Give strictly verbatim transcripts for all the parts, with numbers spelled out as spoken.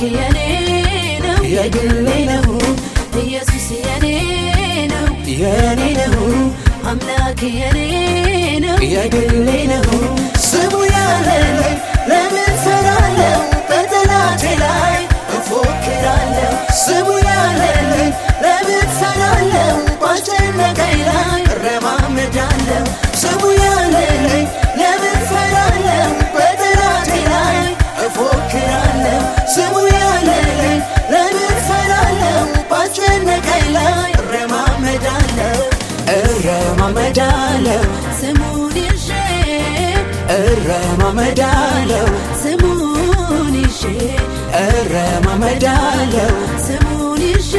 የኔ ነው የግሌ ነው ኢየሱስ የኔ ነው የኔ ነው አምላክ የኔ ነው የግሌ ነው ስሙ ያለኝ ለምን ፈራለሁ በጠላቴ ላይ እፎክራለሁ ስሙ ያለኝ ለምን ፈራለሁ ባስጨነቀኝ ላይ እረማመዳለሁ ስሙ ያለኝ ለምን ፈራለሁ በጠላቴ ላይ እፎክራለሁ ስሙ ያለኝ ለምን ፈራለሁ ባስጨነቀኝ ላይ እረማመዳለሁ እረማመዳለሁ ስሙን ይዤ እረማመዳለሁ ስሙን ይዤ እረማመዳለሁ ስሙን ይዤ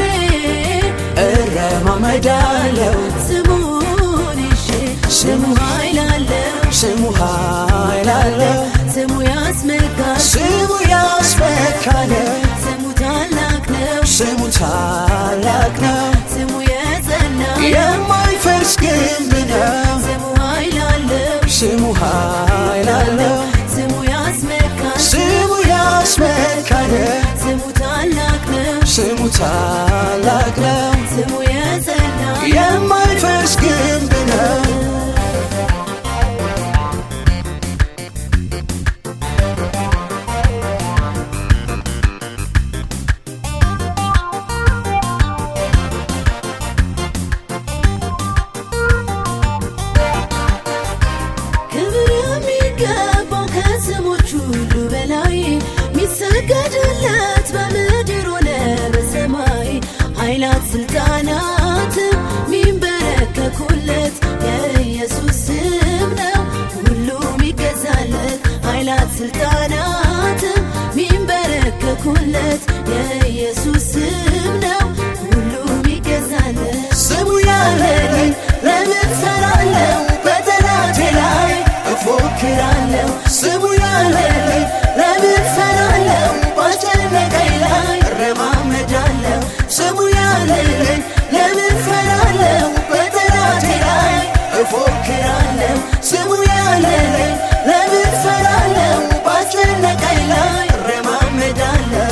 እረማመዳለሁ ስሙን ይዤ ስሙ ኃይል አለው ስሙ ኃይል አለው ስሙ ያስመካል ስሙ ያስመካል ስሙ ታላቅ ነው ስሙ ታላቅ ነው ስሙ የጸና የማይፈርስ ግንብ ነው ስሙ ኃይል አለው ስሙ ኃይል አለው ስሙ ያስመካል ስሙ ያስመካል ስሙ ታላቅ ነው ስሙ ታላቅ ነው ስሙ የጸና የማይፈርስ ግንብ ነው ሰገድለት በምድር ሆነ በሰማይ ኃይላት ስልጣናት ሚንበረከኩለት የኢየሱስ ስም ነው ሁሉም ይገዛለት ኃይላት ስልጣናት ሚንበረከኩለት የኢየሱስ ስም ነው ሁሉም ይገዛለት ስሙ ያለኝ ለምን ፈራለሁ በጠላቴ ላይ እፎክራለሁ ስሙ ያለኝ ለምን ፈራለሁ ባስጨነቀኝ ላይ እረማመዳለሁ ስሙ ያለኝ ለምን ፈራለሁ በጠላቴ ላይ እፎክራለሁ ስሙ ያለኝ ለምን ፈራለሁ ባስጨነቀኝ ላይ እረማመዳለሁ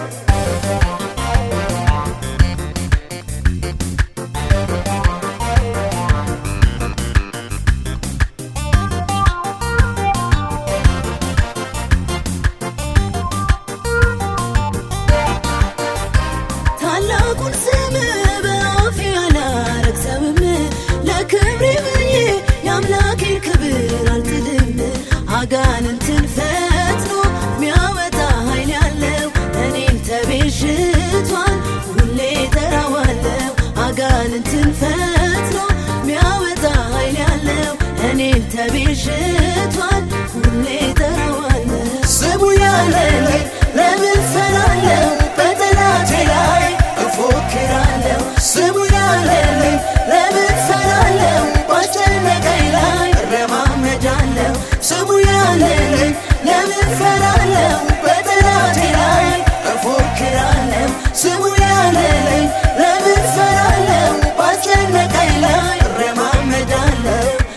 ታላቁን ስም በአፌ አላረክሰውም ለክብሬ ብዬ የአምላኬን ክብር አልጥልም አጋንንትን ፈትኖ ሚያወጣ ኃይል ያለው እኔን ተቤዥቷል ሁሌ ጠራዋለሁ አጋንንትን ፈትኖ ሚያወጣ ኃይል ያለው እኔን ተቤዥቷል ሁሌ ጠራዋለሁ ስሙ ያለኝ ለምን ፈራለሁ በጠላቴ ላይ እፎክራለሁ ስሙ ያለኝ ለምን ፈራለሁ ባስጨነቀኝ ላይ እረማመዳለሁ ስሙ ያለኝ ለምን ፈራለሁ በጠላቴ ላይ እፎክራለሁ ስሙ ያለኝ ለምን ፈራለሁ ባስጨነቀኝ ላይ እረማመዳለሁ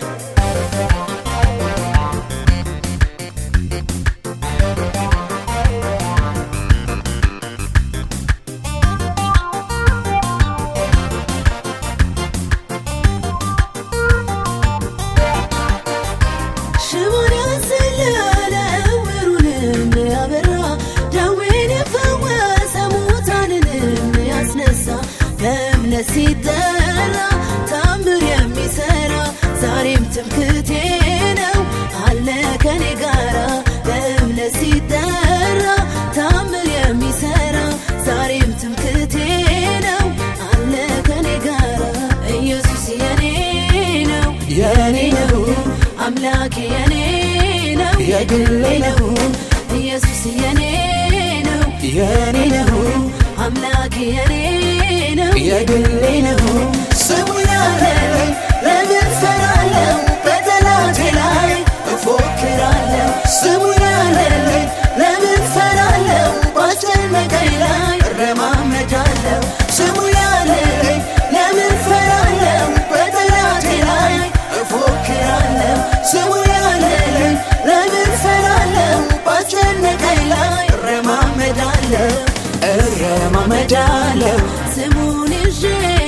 ሲጠራ ታምር የሚሰራ ዛሬም ትምክህቴ ነው አለ ከኔ ጋራ በእምነት ሲጠራ ታምር የሚሰራ ዛሬም ትምክህቴ ነው አለ ከኔ ጋራ ኢየሱስ የኔ ነው የኔ ነው አምላክ የኔ ነው የግሌ ነው ኢየሱስ የኔ ነው የኔ ነው አምላክ የኔ ነው የግሌ ነው ስሙ ያለኝ ለምን ፈራለሁ በጠላቴ ላይ እፎክራለሁ ስሙ ያለኝ ለምን ፈራለሁ ባስጨነቀኝ ላይ እረማመዳለሁ ስሙ ያለኝ ለምን ፈራለሁ በጠላቴ ላይ እፎክራለሁ ስሙ ያለኝ ለምን ፈራለሁ ባስጨነቀኝ ላይ እረማመዳለሁ እረማመዳለው ስሙን ይዤ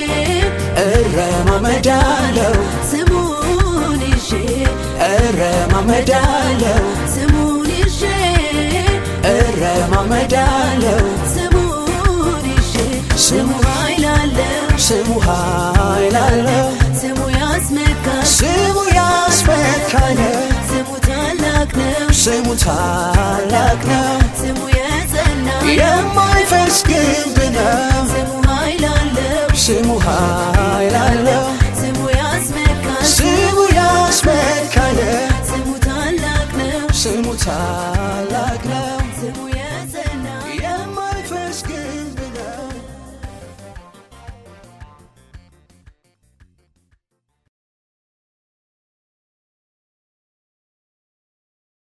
እረማመዳለው ስሙን ይዤ እረማመዳለው ስሙን ይዤ እረማመዳለው ስሙን ይዤ ስሙ ኃይል አለው ስሙ ኃይል አለው ስሙ ያስመካል ስሙ ያስመካል ስሙ ታላቅ ነው ስሙ ታላቅ ነው ስሙ የጸና የማይፈ